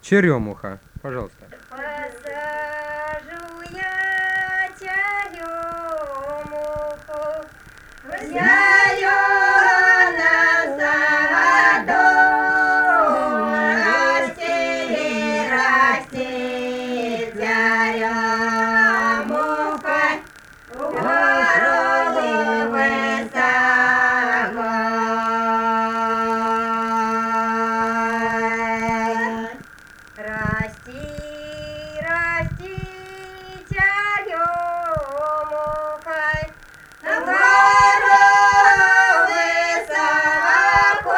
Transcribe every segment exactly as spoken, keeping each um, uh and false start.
Черемуха. Пожалуйста. Посажу я черемуху, взяю на саду, расти, расти, черемуха, вгору высоко. Расти, расти, черемуха, вгору высоко,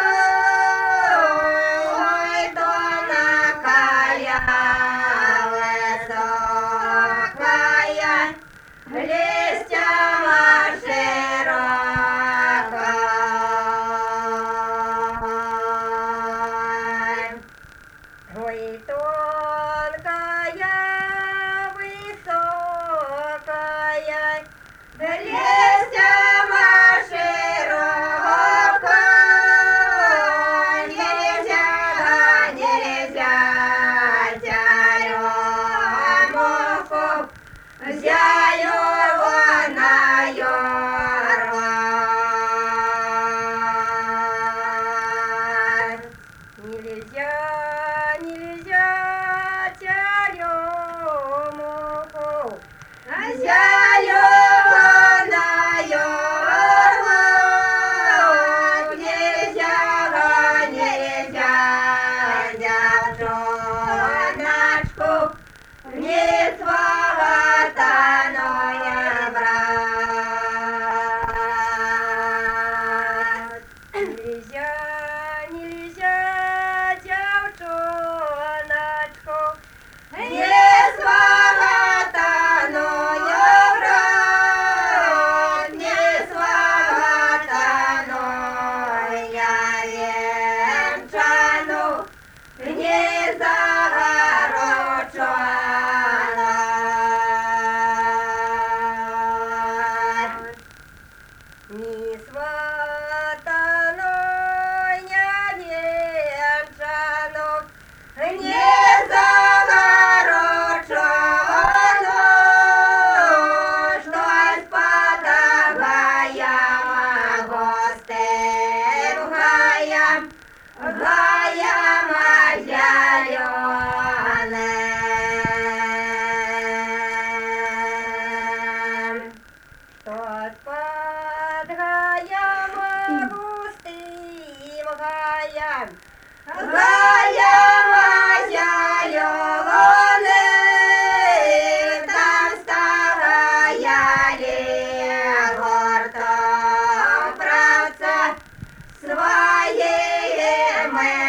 ой, тонкая, высокая, листьями широкая. Ой, тонкая, высокая, листьями широкая, нельзя, нельзя черемуху, взяю на ярмарку. Нельзя, нельзя черемуху, взяю на ярмарку. Нельзя, нельзя девчоночку не сватаное брать. Нельзя, нельзя девчоночку не сватаную брать, не сватаную венчану, не загороченую. Не сватаную, не венчану, не загороченую, что сподобаем гостям гаям, гаям зеленым. Что под гаям густым гаям, гаям зеленым, там стояли гордом правца своим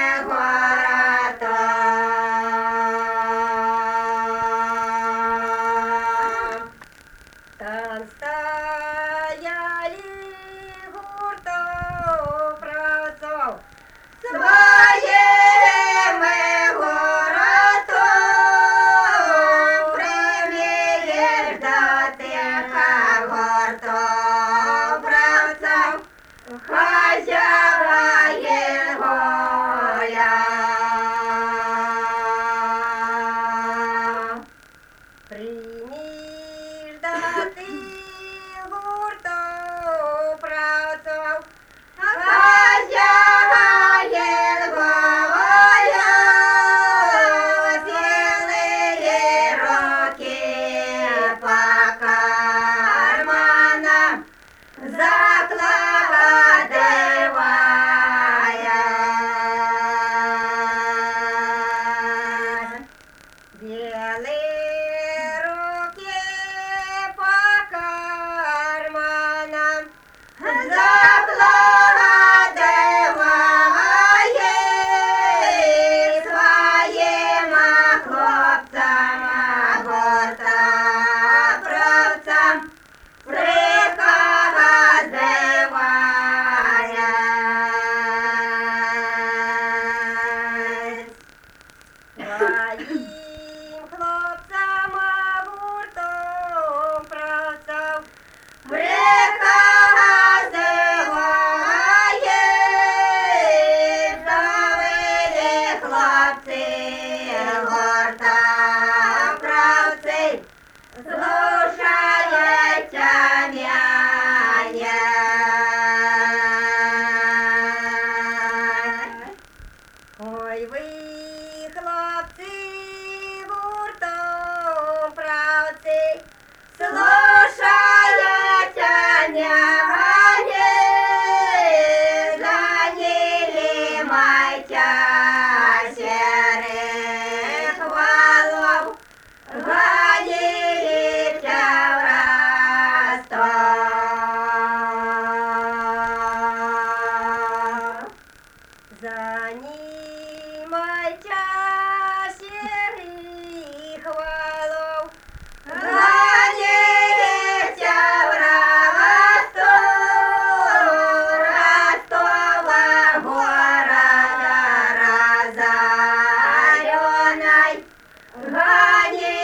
городом. Там стояли гуртом правцов своим городом, примієш до тих гуртом правців хазяїн гуляв. Приміж до тих гуртом правців хазяїн гуляв. Цілі руки по карманам закладывая. Белые руки по карманам закладывая, своим хлопцам гордоправцам приказывая. Своим хлопцам гуртом правців приказыває, що ви хлопці Ой, ви, хлопці, гуртом правці, слушаєте нягані, заняли майтя серых валов, ганилите в Ростов. Занимайте серых валов, ганилите в Ростов, Ростова города разоренной, ганилите